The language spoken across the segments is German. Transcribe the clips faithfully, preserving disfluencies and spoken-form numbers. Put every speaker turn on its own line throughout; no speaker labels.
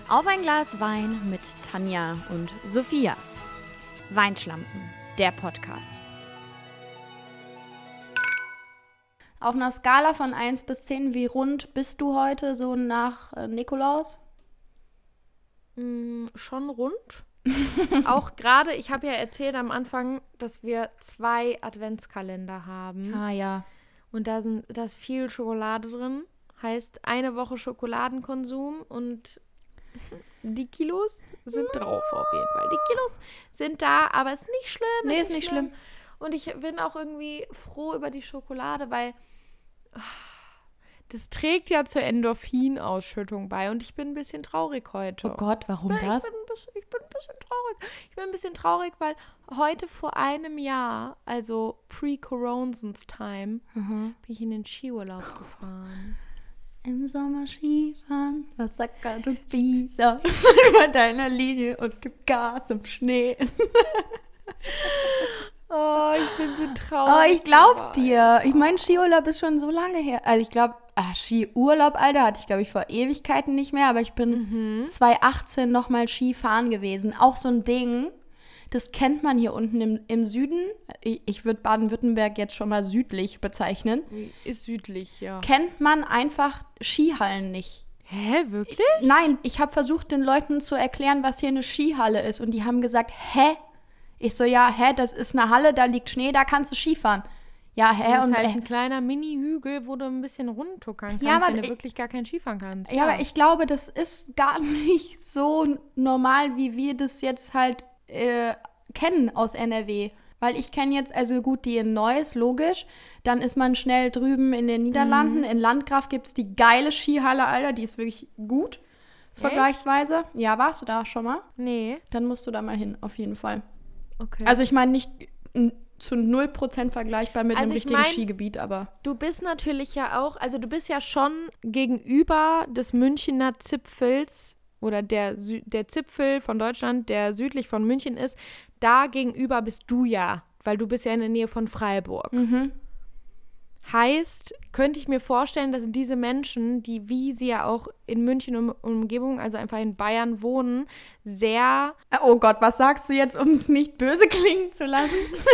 Auf ein Glas Wein mit Tanja und Sophia. Weinschlampen, der Podcast. Auf einer Skala von eins bis zehn, wie rund bist du heute so nach äh, Nikolaus?
Mm, schon rund. Auch gerade, ich habe ja erzählt am Anfang, dass wir zwei Adventskalender haben.
Ah ja.
Und da, sind, da ist viel Schokolade drin. Heißt, eine Woche Schokoladenkonsum und die Kilos sind drauf auf jeden Fall. Die Kilos sind da, aber ist nicht schlimm.
Nee, ist, ist nicht schlimm. schlimm.
Und ich bin auch irgendwie froh über die Schokolade, weil oh, das trägt ja zur Endorphinausschüttung bei. Und ich bin ein bisschen traurig heute.
Oh Gott, warum
ich
das?
Bin ein bisschen, ich bin ein bisschen traurig. Ich bin ein bisschen traurig, weil heute vor einem Jahr, also pre-Coronens-Time, mhm. bin ich in den Skiurlaub gefahren.
Im Sommer Skifahren, Massaker und Pisa, über deiner Linie und gib Gas im Schnee.
Oh, ich bin so traurig.
Oh, ich glaub's dir. Ich meine, Skiurlaub ist schon so lange her. Also ich glaube, ah, Skiurlaub, Alter, hatte ich, glaube ich, vor Ewigkeiten nicht mehr. Aber ich bin mhm. zwanzig achtzehn nochmal Skifahren gewesen. Auch so ein Ding, das kennt man hier unten im, im Süden. Ich, ich würde Baden-Württemberg jetzt schon mal südlich bezeichnen.
Ist südlich, ja.
Kennt man einfach Skihallen nicht.
Hä, wirklich?
Nein, ich habe versucht, den Leuten zu erklären, was hier eine Skihalle ist. Und die haben gesagt, hä? Ich so, ja, hä, das ist eine Halle, da liegt Schnee, da kannst du Skifahren. Ja, hä?
Das ist
und
halt
äh,
ein kleiner Mini-Hügel, wo du ein bisschen rumtuckern kannst,
ja, aber
wenn du
ich,
wirklich gar kein Skifahren kannst.
Ja, ja, aber ich glaube, das ist gar nicht so normal, wie wir das jetzt halt äh, kennen aus N R W. Weil ich kenne jetzt, also gut, die in Neuss, logisch. Dann ist man schnell drüben in den Niederlanden. Mhm. In Landgraf gibt es die geile Skihalle, Alter, die ist wirklich gut, Echt? vergleichsweise. Ja, warst du da schon mal?
Nee.
Dann musst du da mal hin, auf jeden Fall.
Okay.
Also ich meine nicht n- zu null Prozent vergleichbar mit
also
einem richtigen
mein,
Skigebiet, aber...
Du bist natürlich ja auch, also du bist ja schon gegenüber des Münchener Zipfels oder der, Sü- der Zipfel von Deutschland, der südlich von München ist, da gegenüber bist du ja, weil du bist ja in der Nähe von Freiburg.
Mhm.
Heißt, könnte ich mir vorstellen, dass diese Menschen, die wie sie ja auch in München und Umgebung, also einfach in Bayern wohnen, sehr...
Oh Gott, was sagst du jetzt, um es nicht böse klingen zu lassen?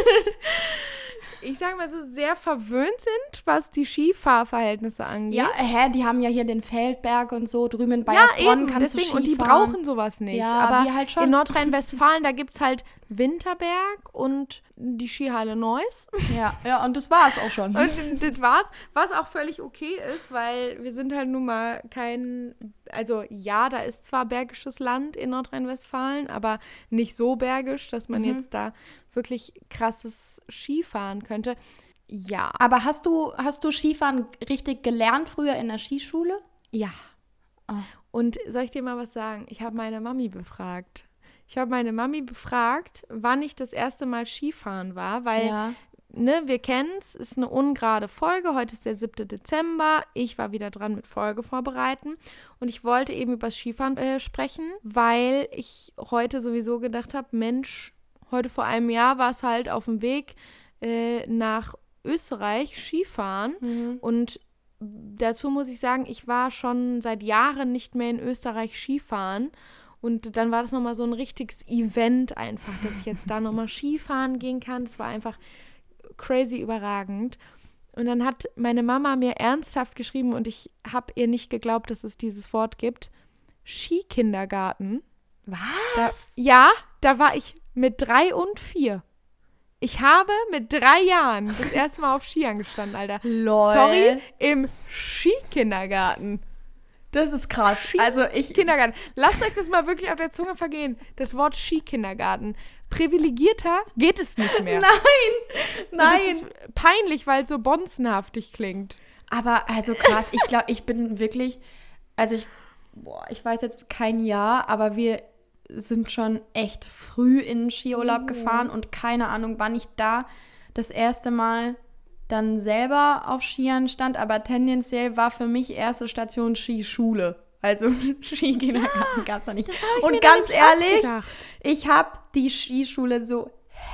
Ich sage mal so, sehr verwöhnt sind, was die Skifahrverhältnisse angeht.
Ja, hä, die haben ja hier den Feldberg und so, drüben in Bayersbronn
ja, eben,
kannst
deswegen,
du Skifahren.
Und die brauchen sowas nicht.
Ja,
aber
wir halt schon.
In Nordrhein-Westfalen, da gibt es halt Winterberg und die Skihalle Neuss.
Ja, ja, und das war es auch schon.
Und das war's, was auch völlig okay ist, weil wir sind halt nun mal kein, also ja, da ist zwar bergisches Land in Nordrhein-Westfalen, aber nicht so bergisch, dass man mhm. jetzt da wirklich krasses Skifahren könnte. Ja.
Aber hast du, hast du Skifahren richtig gelernt früher in der Skischule?
Ja. Oh. Und soll ich dir mal was sagen? Ich habe meine Mami befragt. Ich habe meine Mami befragt, wann ich das erste Mal Skifahren war, weil,
ja.
ne, wir kennen es, ist eine ungerade Folge, heute ist der siebte Dezember, ich war wieder dran mit Folge vorbereiten und ich wollte eben über das Skifahren äh, sprechen, weil ich heute sowieso gedacht habe, Mensch, heute vor einem Jahr war es halt auf dem Weg äh, nach Österreich Skifahren
mhm.
und dazu muss ich sagen, ich war schon seit Jahren nicht mehr in Österreich Skifahren. Und dann war das nochmal so ein richtiges Event einfach, dass ich jetzt da nochmal Skifahren gehen kann. Das war einfach crazy überragend. Und dann hat meine Mama mir ernsthaft geschrieben und ich habe ihr nicht geglaubt, dass es dieses Wort gibt. Skikindergarten.
Was?
Da, ja, da war ich mit drei und vier. Ich habe mit drei Jahren das erste Mal auf Skiern gestanden, Alter.
Lol.
Sorry, im Skikindergarten.
Das ist krass.
Ski-
also ich
Kindergarten. Lasst euch das mal wirklich auf der Zunge vergehen. Das Wort Skikindergarten. Privilegierter geht es nicht mehr.
Nein,
so,
nein.
Das ist peinlich, weil es so bonzenhaftig klingt.
Aber also krass, ich glaube, ich bin wirklich, also ich, boah, ich weiß jetzt kein Jahr, aber wir sind schon echt früh in den Skiurlaub oh. gefahren und keine Ahnung, wann ich da das erste Mal dann selber auf Skiern stand, aber tendenziell war für mich erste Station Skischule. Also Skikindergarten ja, gab es da nicht. Und ganz ehrlich, ich habe die Skischule so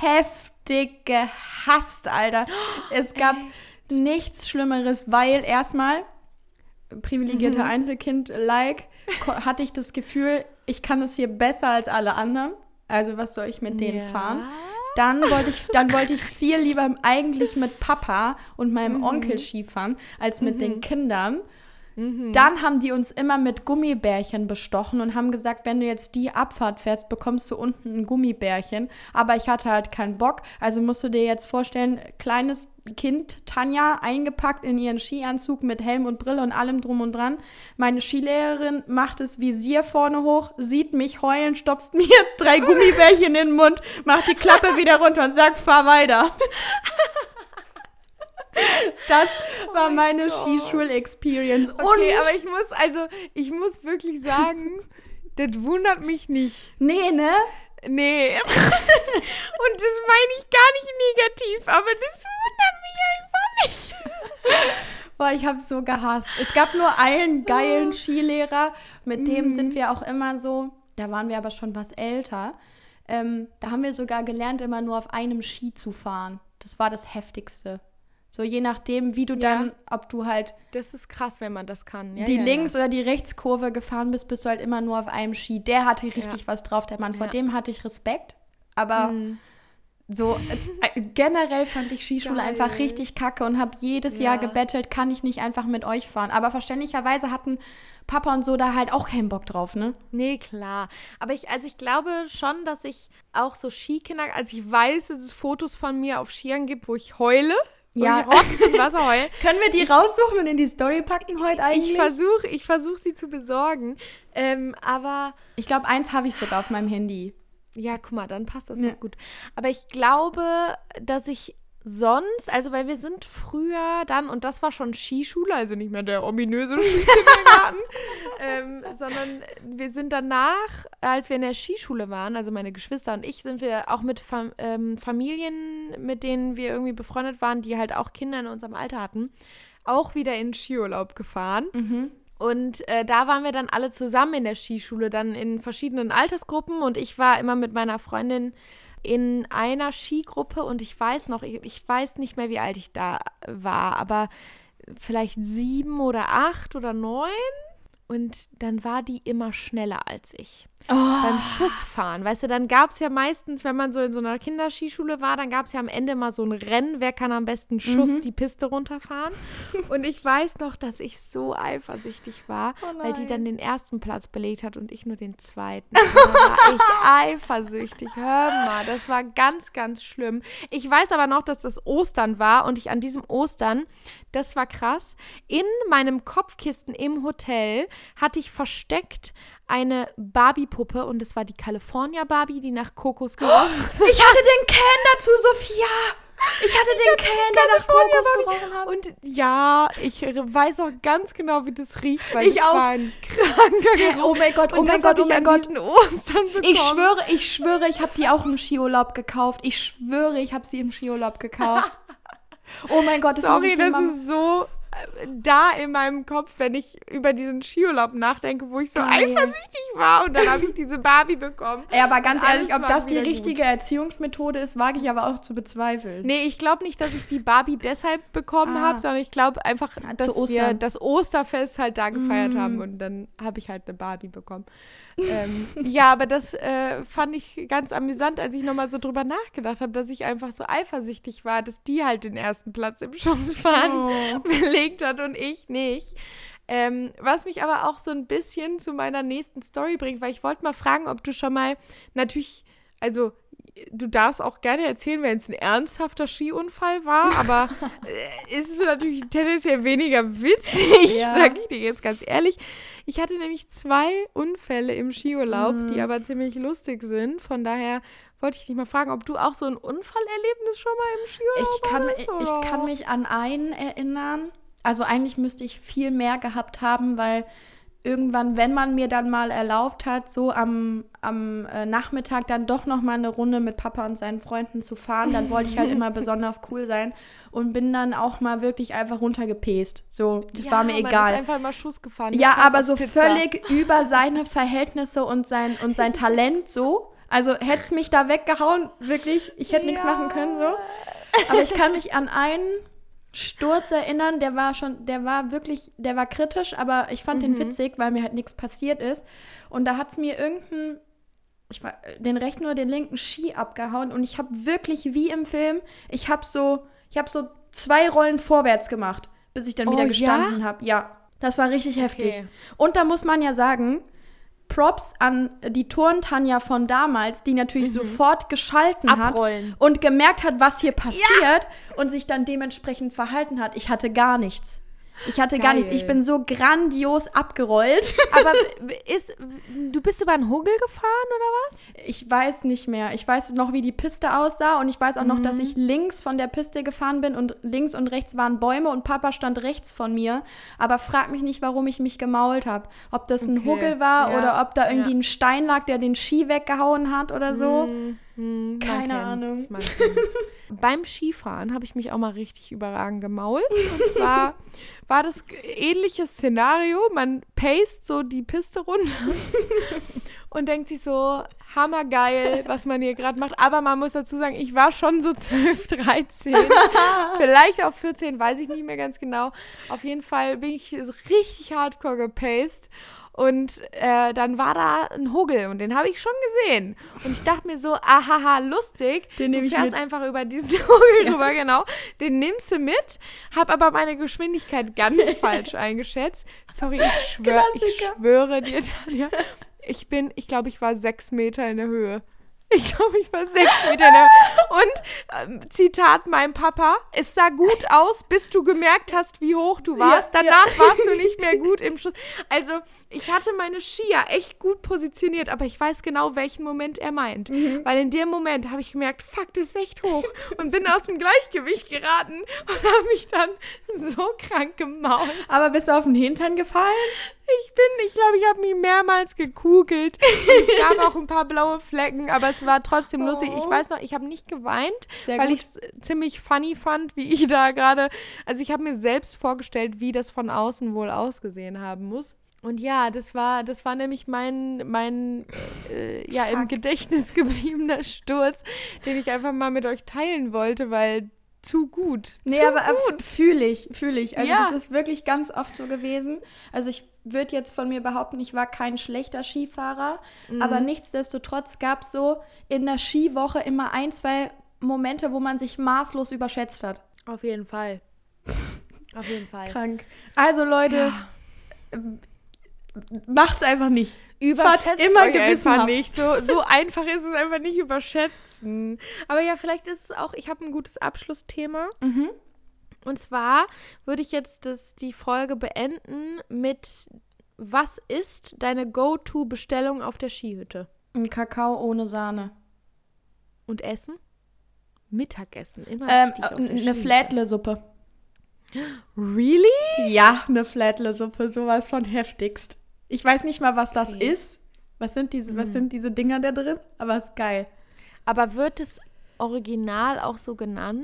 heftig gehasst, Alter. Es gab Ey. nichts Schlimmeres, weil erstmal privilegierte mhm. Einzelkind-like, ko- hatte ich das Gefühl, ich kann es hier besser als alle anderen. Also was soll ich mit denen
Ja.
fahren? Dann wollte ich, dann wollte ich viel lieber eigentlich mit Papa und meinem
Mhm.
Onkel Skifahren, als mit
Mhm.
den Kindern.
Mhm.
Dann haben die uns immer mit Gummibärchen bestochen und haben gesagt, wenn du jetzt die Abfahrt fährst, bekommst du unten ein Gummibärchen. Aber ich hatte halt keinen Bock. Also musst du dir jetzt vorstellen, kleines Kind, Tanja, eingepackt in ihren Skianzug mit Helm und Brille und allem drum und dran. Meine Skilehrerin macht das Visier vorne hoch, sieht mich heulen, stopft mir drei Gummibärchen in den Mund, macht die Klappe wieder runter und sagt, fahr weiter. Das
Oh
war
mein
meine
Gott.
Skischul-Experience.
Okay,
und
aber ich muss, also, ich muss wirklich sagen, das wundert mich nicht.
nee, ne?
Nee. Und das meine ich gar nicht negativ, aber das wundert mich einfach nicht.
Boah, ich hab's so gehasst. Es gab nur einen geilen Skilehrer, mit dem
Mhm.
sind wir auch immer so, da waren wir aber schon was älter. Ähm, da haben wir sogar gelernt, immer nur auf einem Ski zu fahren. Das war das Heftigste. So je nachdem, wie du
Ja.
dann, ob du halt
Das ist krass, wenn man das kann. Ja,
die
ja,
Links-
ja.
oder die Rechtskurve gefahren bist, bist du halt immer nur auf einem Ski. Der hatte richtig
Ja.
was drauf, der Mann. Vor
Ja.
dem hatte ich Respekt. Aber
Mhm.
so äh, generell fand ich Skischule
Geil.
einfach richtig kacke und habe jedes
Ja.
Jahr gebettelt, kann ich nicht einfach mit euch fahren. Aber verständlicherweise hatten Papa und so da halt auch keinen Bock drauf, ne?
Nee, klar. Aber ich, also ich glaube schon, dass ich auch so Skikinder, also ich weiß, dass es Fotos von mir auf Skiern gibt, wo ich heule. Wo
Ja.
ich Rotz und Wasser heule.
Können wir die raussuchen und in die Story packen heute eigentlich?
Ich versuche ich versuch, sie zu besorgen. Ähm, aber
Ich glaube, eins habe ich sogar auf meinem Handy.
ja, guck mal, dann passt das
Ja.
doch gut. Aber ich glaube, dass ich sonst, also weil wir sind früher dann, und das war schon Skischule, also nicht mehr der ominöse Skikindergarten, ähm, sondern wir sind danach, als wir in der Skischule waren, also meine Geschwister und ich, sind wir auch mit Fam- ähm, Familien, mit denen wir irgendwie befreundet waren, die halt auch Kinder in unserem Alter hatten, auch wieder in Skiurlaub gefahren.
Mhm.
Und äh, da waren wir dann alle zusammen in der Skischule, dann in verschiedenen Altersgruppen. Und ich war immer mit meiner Freundin in einer Skigruppe. Und ich weiß noch, ich, ich weiß nicht mehr, wie alt ich da war, aber vielleicht sieben oder acht oder neun. Und dann war die immer schneller als ich.
Oh.
Beim Schussfahren, weißt du, dann gab es ja meistens, wenn man so in so einer Kinderskischule war, dann gab es ja am Ende mal so ein Rennen, wer kann am besten Schuss
Mhm.
die Piste runterfahren. Und ich weiß noch, dass ich so eifersüchtig war,
Oh
weil die
nein.
dann den ersten Platz belegt hat und ich nur den zweiten. Und da war ich eifersüchtig. Hör mal, das war ganz, ganz schlimm. Ich weiß aber noch, dass das Ostern war und ich an diesem Ostern, das war krass, in meinem Kopfkissen im Hotel hatte ich versteckt eine Barbie-Puppe und das war die California Barbie, die nach Kokos gerochen hat.
Ich hatte den Can dazu, Sophia. Ich hatte den Can, der nach Kokos gerochen hat.
Und ja, ich weiß auch ganz genau, wie das riecht, weil
Ich
das
auch.
war ein kranker Geruch.
Oh mein Gott, oh
und
mein
das
Gott,
hab
oh
ich
mein
an
Gott.
diesen Ostern bekommen.
Ich schwöre, ich schwöre, ich habe die auch im Skiurlaub gekauft. Ich schwöre, ich habe sie im Skiurlaub gekauft. Oh mein Gott, das muss
Sorry,
ich dir
das
mal...
ist so äh, da in meinem Kopf, wenn ich über diesen Skiurlaub nachdenke, wo ich so
Geil.
eifersüchtig war und dann habe ich diese Barbie bekommen.
Ey, aber ganz
Und
ehrlich,
alles
ob
war
das die
wieder gut.
richtige Erziehungsmethode ist, wage ich aber auch zu bezweifeln.
Nee, ich glaube nicht, dass ich die Barbie deshalb bekommen
Ah.
habe, sondern ich glaube einfach,
Ja,
dass
zu
wir
Ostern.
das Osterfest halt da gefeiert
Mm.
haben und dann habe ich halt eine Barbie bekommen. ähm, ja, aber das äh, fand ich ganz amüsant, als ich nochmal so drüber nachgedacht habe, dass ich einfach so eifersüchtig war, dass die halt den ersten Platz im Schussfahren
Oh.
belegt hat und ich nicht. Ähm, was mich aber auch so ein bisschen zu meiner nächsten Story bringt, weil ich wollte mal fragen, ob du schon mal natürlich, also du darfst auch gerne erzählen, wenn es ein ernsthafter Skiunfall war, aber äh, ist natürlich tendenziell weniger witzig,
Ja.
sag ich dir jetzt ganz ehrlich. Ich hatte nämlich zwei Unfälle im Skiurlaub,
Mhm.
die aber ziemlich lustig sind. Von daher wollte ich dich mal fragen, ob du auch so ein Unfallerlebnis schon mal im Skiurlaub
Ich kann,
hattest?
ich kann mich an einen erinnern. Also eigentlich müsste ich viel mehr gehabt haben, weil irgendwann, wenn man mir dann mal erlaubt hat, so am, am äh, Nachmittag dann doch noch mal eine Runde mit Papa und seinen Freunden zu fahren, dann wollte ich halt immer besonders cool sein und bin dann auch mal wirklich einfach runtergepest. So, das
Ja,
war mir
man
egal.
ist einfach mal Schuss gefahren.
Ja,
Scheiß
aber
auf
so
Pizza.
völlig über seine Verhältnisse und sein, und sein Talent so. Also hätte es mich da weggehauen, wirklich, ich hätte nichts
Ja.
machen können so. Aber ich kann mich an einen Sturz erinnern, der war schon, der war wirklich, der war kritisch, aber ich fand
Mhm.
den witzig, weil mir halt nichts passiert ist. Und da hat es mir irgendein, ich war, den rechten oder den linken Ski abgehauen und ich habe wirklich wie im Film, ich habe so, ich habe so zwei Rollen vorwärts gemacht, bis ich dann
Oh,
wieder
ja?
gestanden habe. Ja, das war richtig heftig.
Okay.
Und da muss man ja sagen, Props an die Turntanja von damals, die natürlich sofort geschalten
Abrollen.
hat und gemerkt hat, was hier passiert und sich dann dementsprechend verhalten hat. Ich hatte gar nichts. Ich hatte gar
Geil.
nichts. Ich bin so grandios abgerollt.
Aber ist, du bist über einen Huggel gefahren, oder was?
Ich weiß nicht mehr. Ich weiß noch, wie die Piste aussah und ich weiß auch noch, dass ich links von der Piste gefahren bin und links und rechts waren Bäume und Papa stand rechts von mir. Aber frag mich nicht, warum ich mich gemault habe. Ob das ein
Okay.
Huggel war
Ja.
oder ob da irgendwie
Ja.
ein Stein lag, der den Ski weggehauen hat oder so.
Hm, hm, man
Keine
kennt's,
Ahnung.
man kennt's. Beim Skifahren habe ich mich auch mal richtig überragend gemault. Und zwar war das ähnliches Szenario. Man paced so die Piste runter und denkt sich so, hammergeil, was man hier gerade macht. Aber man muss dazu sagen, ich war schon so zwölf, dreizehn, vielleicht auch vierzehn, weiß ich nicht mehr ganz genau. Auf jeden Fall bin ich so richtig hardcore gepaced. Und äh, dann war da ein Huggel und den habe ich schon gesehen. Und ich dachte mir so, ahaha, lustig.
Den nehm
du
ich
fährst
mit.
einfach über diesen Huggel rüber, genau. Den nimmst du mit, habe aber meine Geschwindigkeit ganz falsch eingeschätzt. Sorry, ich, schwör, ich
Klassiker.
schwöre dir, Tanja, ich bin, ich glaube, ich war sechs Meter in der Höhe. Ich glaube, ich war sechs Meter in der Höhe. Und, ähm, Zitat meinem Papa, es sah gut aus, bis du gemerkt hast, wie hoch du warst.
Ja,
Danach
ja.
warst du nicht mehr gut im Schuss. Also, ich hatte meine Skier echt gut positioniert, aber ich weiß genau, welchen Moment er meint.
Mhm.
Weil in dem Moment habe ich gemerkt, fuck, das ist echt hoch. Und bin aus dem Gleichgewicht geraten und habe mich dann so krank gemault.
Aber bist du auf den Hintern gefallen?
Ich bin, ich glaube, ich habe mich mehrmals gekugelt. Und es gab auch ein paar blaue Flecken, aber es war trotzdem lustig. Ich
Oh.
weiß noch, ich habe nicht geweint,
Sehr
weil
gut.
ich es ziemlich funny fand, wie ich da gerade, also ich habe mir selbst vorgestellt, wie das von außen wohl ausgesehen haben muss. Und ja, das war, das war nämlich mein, mein äh, ja, im
Fuck.
Gedächtnis gebliebener Sturz, den ich einfach mal mit euch teilen wollte, weil zu gut.
Nee,
zu
aber
gut.
fühle ich, fühle ich. Also
Ja.
das ist wirklich ganz oft so gewesen. Also ich würde jetzt von mir behaupten, ich war kein schlechter Skifahrer,
Mhm.
aber nichtsdestotrotz gab es so in der Skiwoche immer ein, zwei Momente, wo man sich maßlos überschätzt hat.
Auf jeden Fall. Auf jeden Fall.
Krank. Also Leute, ähm, macht's einfach nicht.
Überschätzt
Fahrt immer
euch einfach
gewissenhaft.
nicht. So, so einfach ist es einfach nicht überschätzen. Aber ja, vielleicht ist es auch, ich habe ein gutes Abschlussthema.
Mhm.
Und zwar würde ich jetzt das, die Folge beenden mit, was ist deine Go-To-Bestellung auf der Skihütte?
Ein Kakao ohne Sahne.
Und Essen? Mittagessen, immer
Ähm,
wichtig auf der
eine
Skihütte.
Flädle-Suppe.
Really?
Ja, eine Flädle-Suppe, sowas von heftigst. Ich weiß nicht mal, was das
Okay.
ist. Was sind diese, was sind diese Dinger da drin? Aber ist geil.
Aber wird es original auch so genannt?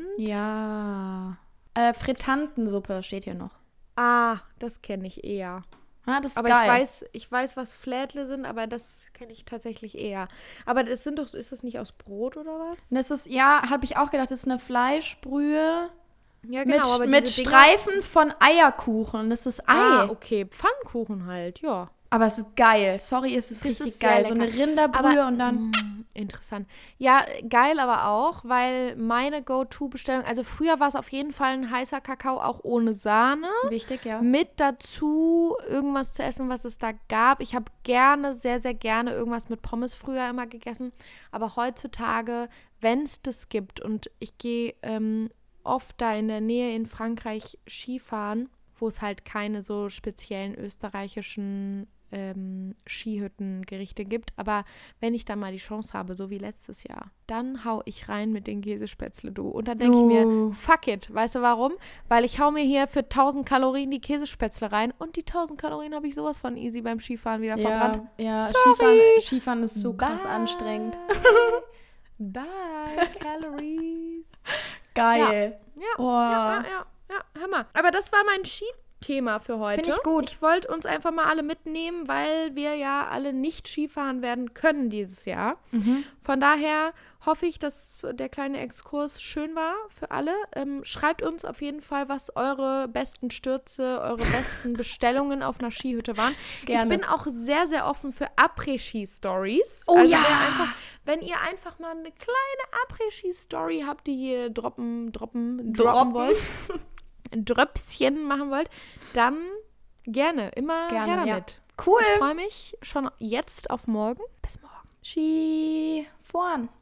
Ja. Äh, Frittantensuppe steht hier noch.
Ah, das kenne ich eher.
Ah, das ist
Aber
geil.
ich weiß, ich weiß, was Flädle sind, aber das kenne ich tatsächlich eher. Aber das sind doch, ist das nicht aus Brot oder was?
Das ist, ja, habe ich auch gedacht, das ist eine Fleischbrühe
Ja,
mit, mit
diese Dinger-
Streifen von Eierkuchen. Das ist Ei.
Ah, okay, Pfannkuchen halt, ja.
Aber es ist geil. Sorry, es ist
Das
richtig
ist sehr
geil. So eine
lecker.
Rinderbrühe
Aber-
und dann.
Mm, interessant. Ja, geil aber auch, weil meine Go-To-Bestellung, also früher war es auf jeden Fall ein heißer Kakao, auch ohne Sahne.
Wichtig, ja.
Mit dazu irgendwas zu essen, was es da gab. Ich habe gerne, sehr, sehr gerne irgendwas mit Pommes früher immer gegessen. Aber heutzutage, wenn es das gibt und ich gehe ähm, oft da in der Nähe in Frankreich Skifahren, wo es halt keine so speziellen österreichischen ähm, Skihüttengerichte gibt. Aber wenn ich dann mal die Chance habe, so wie letztes Jahr, dann hau ich rein mit den Käsespätzle, du. Und dann denke ich
Oh.
mir, fuck it. Weißt du warum? Weil ich hau mir hier für tausend Kalorien die Käsespätzle rein und die tausend Kalorien habe ich sowas von easy beim Skifahren wieder
Ja,
verbrannt.
ja.
Sorry.
Skifahren, Skifahren ist so krass
Bye.
anstrengend.
Bye, Calories.
Geil.
Ja,
Oh.
ja, ja, ja, ja, hör mal. Aber das war mein Ski, Thema für heute.
Finde ich gut.
Ich wollte uns einfach mal alle mitnehmen, weil wir ja alle nicht Skifahren werden können dieses Jahr.
Mhm.
Von daher hoffe ich, dass der kleine Exkurs schön war für alle. Ähm, schreibt uns auf jeden Fall, was eure besten Stürze, eure besten Bestellungen auf einer Skihütte waren.
Gerne.
Ich bin auch sehr, sehr offen für Après-Ski-Stories.
Oh
also
ja!
wer einfach, wenn ihr einfach mal eine kleine Après-Ski-Story habt, die ihr droppen, droppen, droppen,
Droppen.
wollt, ein Dröpschen machen wollt, dann gerne, immer
Gerne,
her
ja.
damit.
Cool.
Ich freue mich schon jetzt auf morgen. Bis morgen.
Ski fahren.